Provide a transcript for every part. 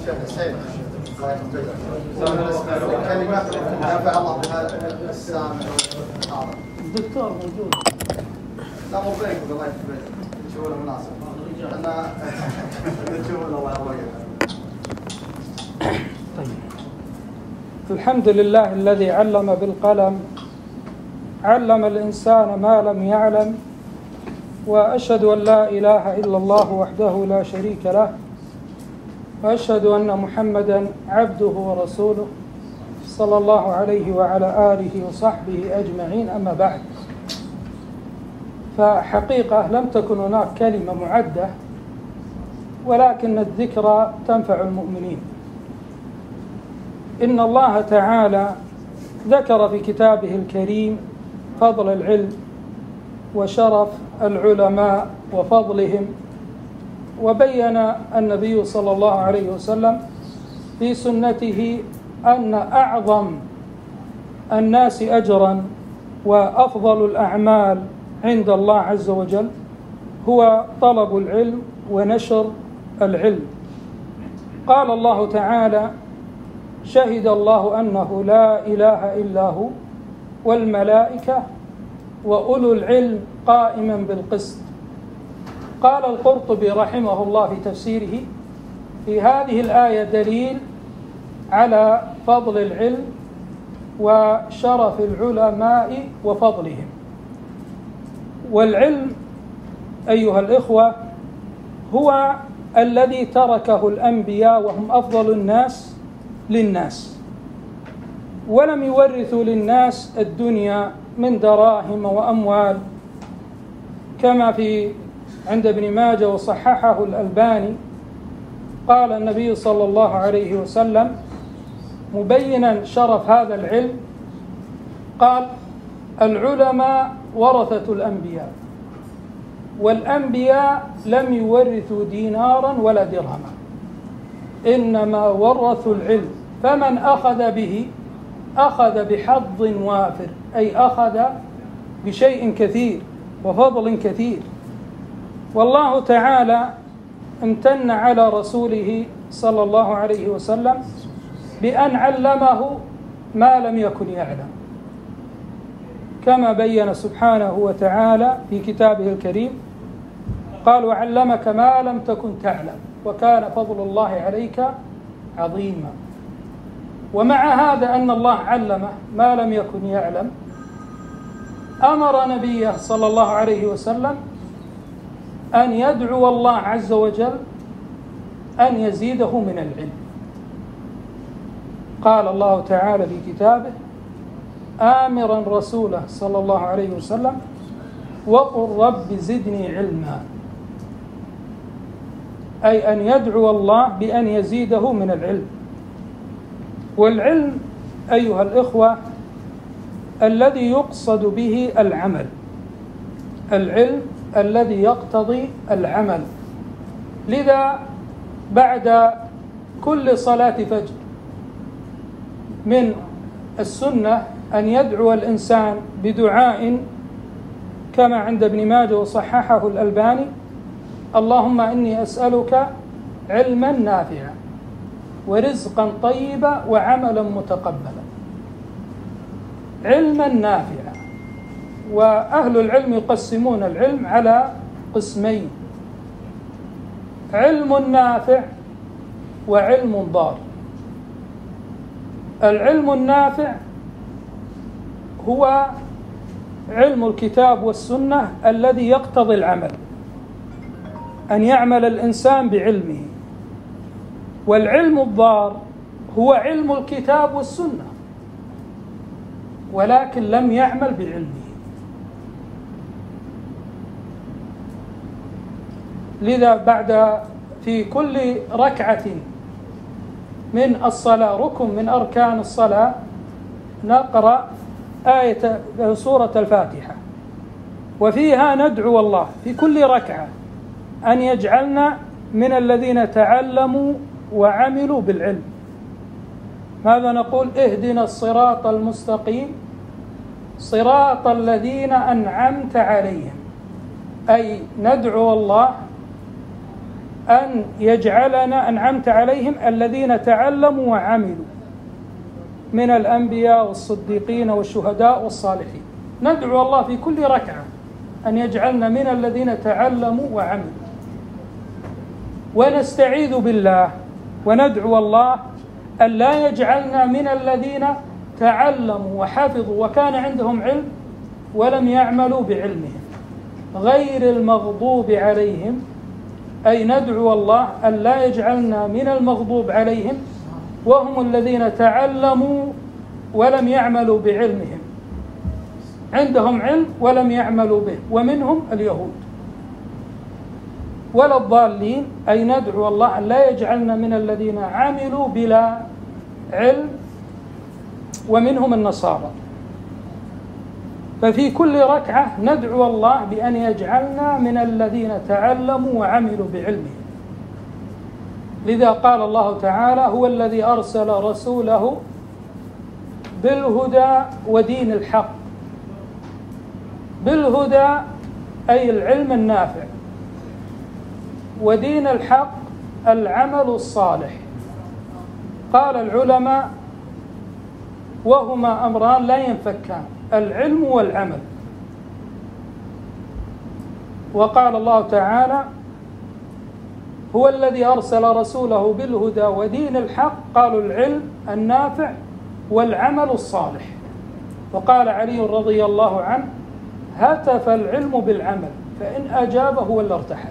شيخ حسين الله يحفظك كلمات نفع الله بها السامع والحاضر. الدكتور موجود. لا مو بينكم الله يحفظك تشوفونه مناسب. انا تشوفونه الله يحفظك. طيب. الحمد لله الذي علم بالقلم علم الإنسان ما لم يعلم، وأشهد أن لا إله إلا الله وحده لا شريك له، وأشهد أن محمدا عبده ورسوله صلى الله عليه وعلى آله وصحبه أجمعين. أما بعد، فحقيقة لم تكن هناك كلمة معدة، ولكن الذكرى تنفع المؤمنين. إن الله تعالى ذكر في كتابه الكريم فضل العلم وشرف العلماء وفضلهم، وبين النبي صلى الله عليه وسلم في سنته أن أعظم الناس أجرا وأفضل الأعمال عند الله عز وجل هو طلب العلم ونشر العلم. قال الله تعالى: شهد الله أنه لا إله إلا هو والملائكة وأولو العلم قائما بالقسط. قال القرطبي رحمه الله في تفسيره: في هذه الآية دليل على فضل العلم وشرف العلماء وفضلهم. والعلم أيها الإخوة هو الذي تركه الأنبياء وهم أفضل الناس للناس، ولم يورثوا للناس الدنيا من دراهم وأموال، كما في عند ابن ماجه وصححه الألباني. قال النبي صلى الله عليه وسلم مبينا شرف هذا العلم، قال: العلماء ورثة الأنبياء، والأنبياء لم يورثوا دينارا ولا درهما، إنما ورثوا العلم، فمن أخذ به أخذ بحظ وافر، أي أخذ بشيء كثير وفضل كثير. والله تعالى امتن على رسوله صلى الله عليه وسلم بأن علمه ما لم يكن يعلم، كما بين سبحانه وتعالى في كتابه الكريم، قال: وعلمك ما لم تكن تعلم وكان فضل الله عليك عظيما. ومع هذا أن الله علمه ما لم يكن يعلم، أمر نبيه صلى الله عليه وسلم أن يدعو الله عز وجل أن يزيده من العلم. قال الله تعالى في كتابه آمرا رسوله صلى الله عليه وسلم: وقل رب زدني علما، أي أن يدعو الله بأن يزيده من العلم. والعلم أيها الإخوة الذي يقصد به العمل، العلم الذي يقتضي العمل. لذا بعد كل صلاة فجر من السنة أن يدعو الإنسان بدعاء كما عند ابن ماجه وصححه الألباني: اللهم إني أسألك علما نافعا ورزقا طيبا وعملا متقبلا. علما نافعا. وأهل العلم يقسمون العلم على قسمين: علم نافع وعلم ضار. العلم النافع هو علم الكتاب والسنة الذي يقتضي العمل، أن يعمل الإنسان بعلمه. والعلم الضار هو علم الكتاب والسنة ولكن لم يعمل بعلمه. لذا بعد في كل ركعة من الصلاة ركن من أركان الصلاة نقرأ آية سورة الفاتحة، وفيها ندعو الله في كل ركعة أن يجعلنا من الذين تعلموا وعملوا بالعلم. ماذا نقول؟ اهدنا الصراط المستقيم صراط الذين أنعمت عليهم، أي ندعو الله أن يجعلنا أنعمت عليهم الذين تعلموا وعملوا من الأنبياء والصديقين والشهداء والصالحين. ندعو الله في كل ركعة أن يجعلنا من الذين تعلموا وعملوا، ونستعيذ بالله وندعو الله أن لا يجعلنا من الذين تعلموا وحفظوا وكان عندهم علم ولم يعملوا بعلمهم، غير المغضوب عليهم، أي ندعو الله أن لا يجعلنا من المغضوب عليهم وهم الذين تعلموا ولم يعملوا بعلمهم، عندهم علم ولم يعملوا به، ومنهم اليهود، ولا الضالين، أي ندعو الله أن لا يجعلنا من الذين عملوا بلا علم، ومنهم النصارى. ففي كل ركعة ندعو الله بأن يجعلنا من الذين تعلموا وعملوا بعلمهم. لذا قال الله تعالى: هو الذي أرسل رسوله بالهدى ودين الحق. بالهدى أي العلم النافع، ودين الحق العمل الصالح. قال العلماء: وهما أمران لا ينفكان، العلم والعمل. وقال الله تعالى: هو الذي أرسل رسوله بالهدى ودين الحق، قالوا العلم النافع والعمل الصالح. وقال علي رضي الله عنه: هتف العلم بالعمل فإن أجابه ولا ارتحل.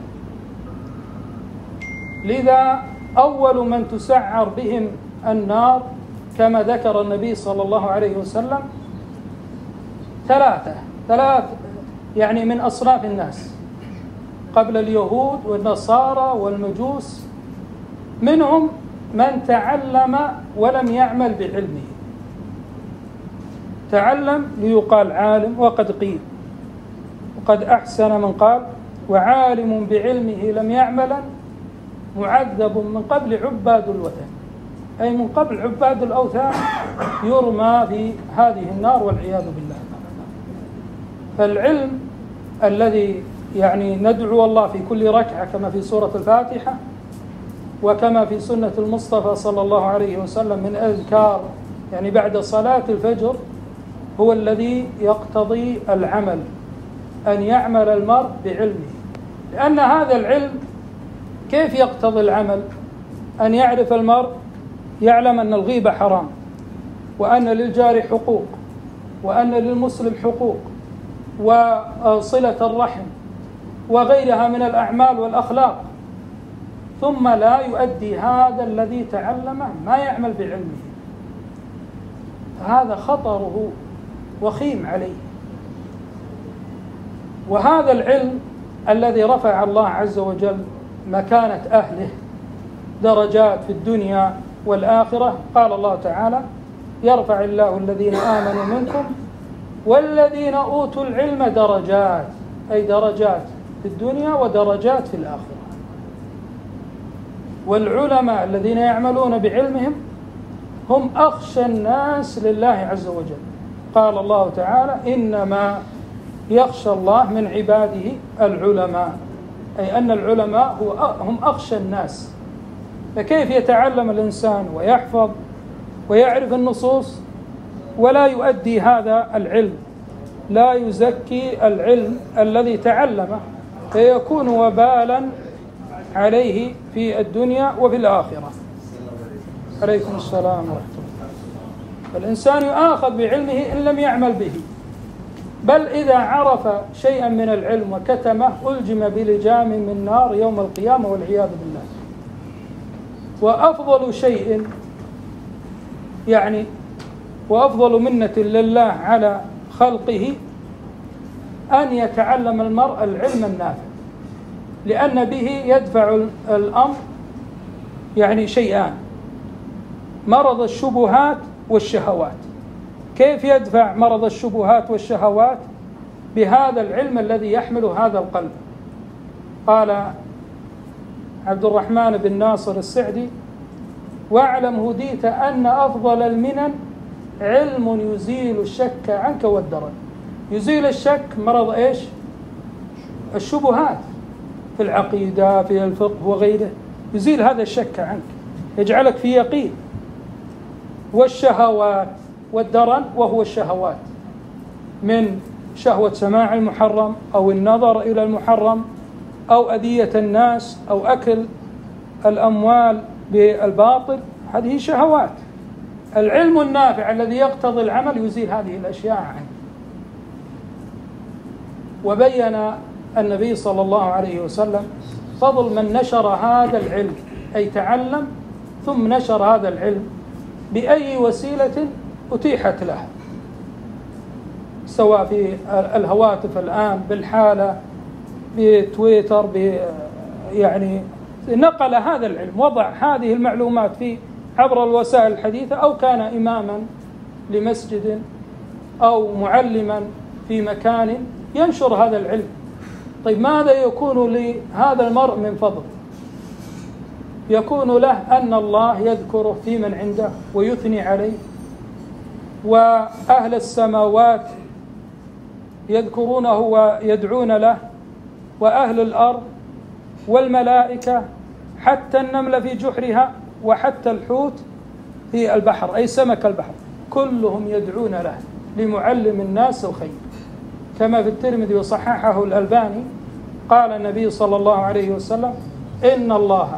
لذا أول من تسعر بهم النار كما ذكر النبي صلى الله عليه وسلم ثلاث يعني من أصناف الناس قبل اليهود والنصارى والمجوس. منهم من تعلم ولم يعمل بعلمه، تعلم ليقال عالم وقد قيل، وقد أحسن من قال: وعالم بعلمه لم يعملا معذب من قبل عباد الوثن، أي من قبل عباد الأوثان يرمى في هذه النار والعياذ بالله. فالعلم الذي يعني ندعو الله في كل ركعة كما في سورة الفاتحة وكما في سنة المصطفى صلى الله عليه وسلم من أذكار يعني بعد صلاة الفجر، هو الذي يقتضي العمل، أن يعمل المرء بعلمه. لأن هذا العلم كيف يقتضي العمل؟ أن يعرف المرء، يعلم أن الغيبة حرام، وأن للجار حقوق، وأن للمسلم حقوق، وصلة الرحم وغيرها من الأعمال والأخلاق، ثم لا يؤدي هذا الذي تعلمه، ما يعمل بعلمه. هذا خطره وخيم عليه. وهذا العلم الذي رفع الله عز وجل مكانة أهله درجات في الدنيا والآخرة. قال الله تعالى: يرفع الله الذين آمنوا منكم والذين أوتوا العلم درجات، أي درجات في الدنيا ودرجات في الآخرة. والعلماء الذين يعملون بعلمهم هم أخشى الناس لله عز وجل. قال الله تعالى: إنما يخشى الله من عباده العلماء، أي أن العلماء هم أخشى الناس. فكيف يتعلم الإنسان ويحفظ ويعرف النصوص ولا يؤدي هذا العلم، لا يزكي العلم الذي تعلمه، فيكون وبالا عليه في الدنيا وفي الآخرة. عليكم السلام ورحمة الله. فالإنسان يؤاخذ بعلمه إن لم يعمل به، بل إذا عرف شيئا من العلم وكتمه ألجم بلجام من نار يوم القيامة والعياذ بالله. وأفضل شيء يعني وأفضل منة لله على خلقه أن يتعلم المرء العلم النافع، لأن به يدفع الأمر يعني شيئان: مرض الشبهات والشهوات. كيف يدفع مرض الشبهات والشهوات؟ بهذا العلم الذي يحمل هذا القلب. قال عبد الرحمن بن ناصر السعدي: واعلم هديت أن أفضل المنن علم يزيل الشك عنك والدرن. يزيل الشك مرض إيش؟ الشبهات. في العقيدة في الفقه وغيره، يزيل هذا الشك عنك، يجعلك في يقين. والشهوات والدرن، وهو الشهوات من شهوة سماع المحرم أو النظر إلى المحرم أو أذية الناس أو أكل الأموال بالباطل، هذه شهوات. العلم النافع الذي يقتضي العمل يزيل هذه الأشياء عنه. وبين النبي صلى الله عليه وسلم فضل من نشر هذا العلم، أي تعلم ثم نشر هذا العلم بأي وسيلة أتيحت له، سواء في الهواتف الآن بالحالة، بتويتر، يعني نقل هذا العلم، وضع هذه المعلومات في عبر الوسائل الحديثة، أو كان إماما لمسجد أو معلما في مكان ينشر هذا العلم. طيب ماذا يكون لهذا المرء من فضل؟ يكون له أن الله يذكره في من عنده ويثني عليه، وأهل السماوات يذكرونه ويدعون له، وأهل الأرض والملائكة، حتى النملة في جحرها، وحتى الحوت في البحر أي سمك البحر، كلهم يدعون له لمعلم الناس الخير. كما في الترمذي وصححه الألباني قال النبي صلى الله عليه وسلم: إن الله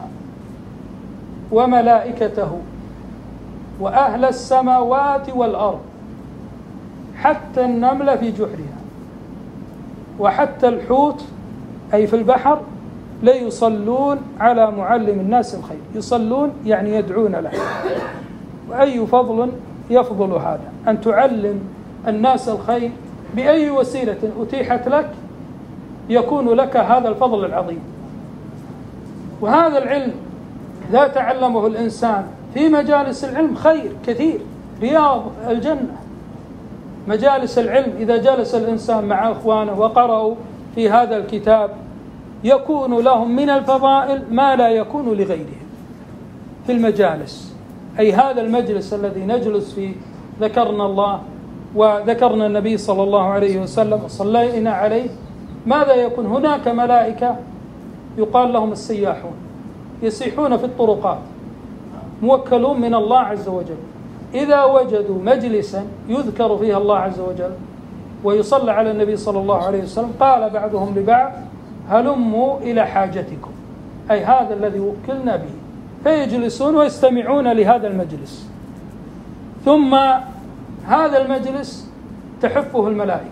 وملائكته وأهل السماوات والأرض حتى النملة في جحرها وحتى الحوت أي في البحر ليصلون على معلم الناس الخير. يصلون يعني يدعون له. وأي فضل يفضل هذا، أن تعلم الناس الخير بأي وسيلة أتيحت لك، يكون لك هذا الفضل العظيم. وهذا العلم إذا تعلمه الإنسان في مجالس العلم خير كثير، رياض الجنة مجالس العلم. إذا جلس الإنسان مع أخوانه وقرأوا في هذا الكتاب يكون لهم من الفضائل ما لا يكون لغيرهم في المجالس. أي هذا المجلس الذي نجلس فيه ذكرنا الله وذكرنا النبي صلى الله عليه وسلم وصلينا عليه، ماذا يكون؟ هناك ملائكة يقال لهم السياحون، يسيحون في الطرقات، موكلون من الله عز وجل. إذا وجدوا مجلسا يذكر فيها الله عز وجل ويصلى على النبي صلى الله عليه وسلم، قال بعضهم لبعض: هلموا إلى حاجتكم، أي هذا الذي وكلنا به. فيجلسون ويستمعون لهذا المجلس، ثم هذا المجلس تحفه الملائكة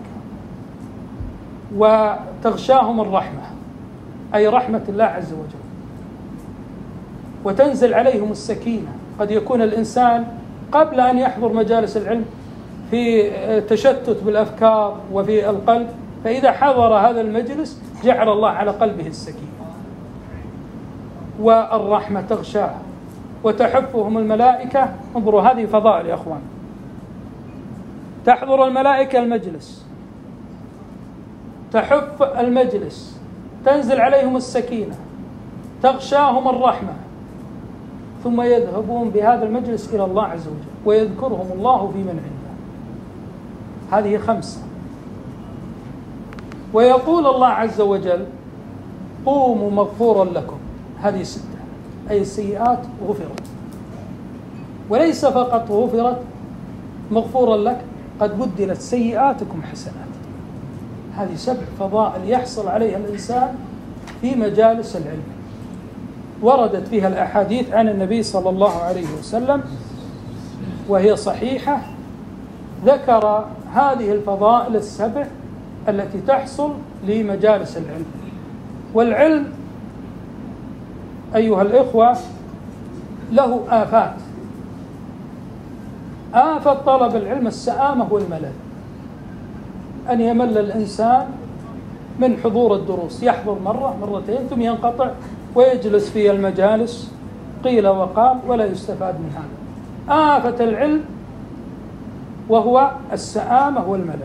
وتغشاهم الرحمة، أي رحمة الله عز وجل، وتنزل عليهم السكينة. قد يكون الإنسان قبل أن يحضر مجالس العلم في تشتت بالأفكار وفي القلب، فإذا حضر هذا المجلس جعل الله على قلبه السكينة والرحمة تغشاه وتحفهم الملائكة. انظروا هذه فضائل يا أخوان. تحضر الملائكة المجلس، تحف المجلس، تنزل عليهم السكينة، تغشاهم الرحمة، ثم يذهبون بهذا المجلس إلى الله عز وجل ويذكرهم الله في من عنده. هذه 5. ويقول الله عز وجل: قوموا مغفورا لكم. هذه 6، أي السيئات غفرت. وليس فقط غفرت مغفورا لك، قد بدلت سيئاتكم حسنات. هذه 7 فضائل يحصل عليها الإنسان في مجالس العلم، وردت فيها الأحاديث عن النبي صلى الله عليه وسلم وهي صحيحة، ذكر هذه الفضائل 7 التي تحصل لمجالس العلم. والعلم أيها الإخوة له آفات. آفة طلب العلم السآمة والملل، أن يمل الإنسان من حضور الدروس، يحضر مرة مرتين ثم ينقطع ويجلس في المجالس قيل وقال ولا يستفاد من هذا. آفة العلم وهو السآمة والملل.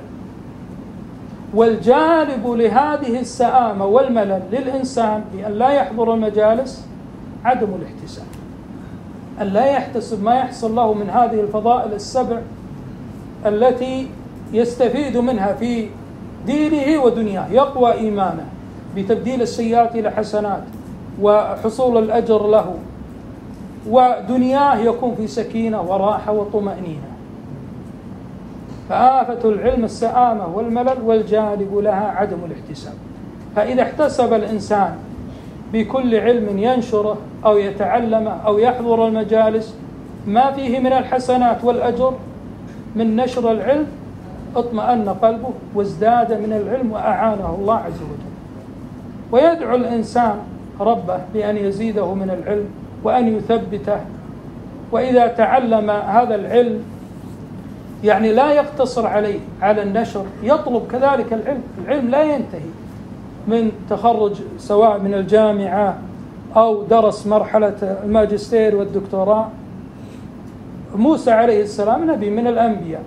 والجانب لهذه السآمة والملل للإنسان بأن لا يحضر المجالس عدم الاحتساب، أن لا يحتسب ما يحصل له من هذه الفضائل 7 التي يستفيد منها في دينه ودنياه، يقوى إيمانه بتبديل السيئات إلى حسنات وحصول الأجر له، ودنياه يكون في سكينة وراحة وطمأنينة. فآفة العلم السآمة والملل، والجالب لها عدم الاحتساب. فإذا احتسب الإنسان بكل علم ينشره أو يتعلمه أو يحضر المجالس ما فيه من الحسنات والأجر من نشر العلم، اطمأن قلبه وازداد من العلم وأعانه الله عز وجل. ويدعو الإنسان ربه بأن يزيده من العلم وأن يثبته. وإذا تعلم هذا العلم يعني لا يقتصر على النشر، يطلب كذلك العلم. العلم لا ينتهي من تخرج سواء من الجامعة أو درس مرحلة الماجستير والدكتوراه. موسى عليه السلام نبي من الأنبياء،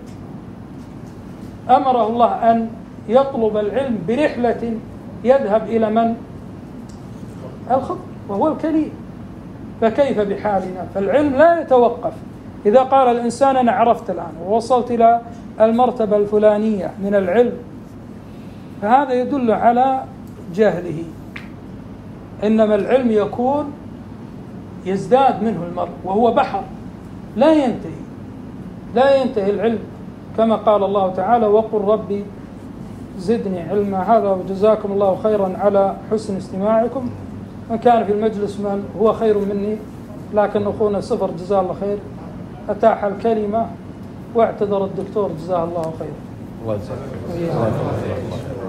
أمره الله أن يطلب العلم برحلة يذهب إلى من؟ الخضر وهو الكليم. فكيف بحالنا؟ فالعلم لا يتوقف. إذا قال الإنسان أنا عرفت الآن ووصلت إلى المرتبة الفلانية من العلم، فهذا يدل على جهله. إنما العلم يكون يزداد منه المرء، وهو بحر لا ينتهي العلم، كما قال الله تعالى وقل ربي زدني علما. هذا وجزاكم الله خيرا على حسن استماعكم. من كان في المجلس من هو خير مني، لكن أخونا صفر جزاه الله خير أتاح الكلمة، واعتذر الدكتور جزاه الله خير.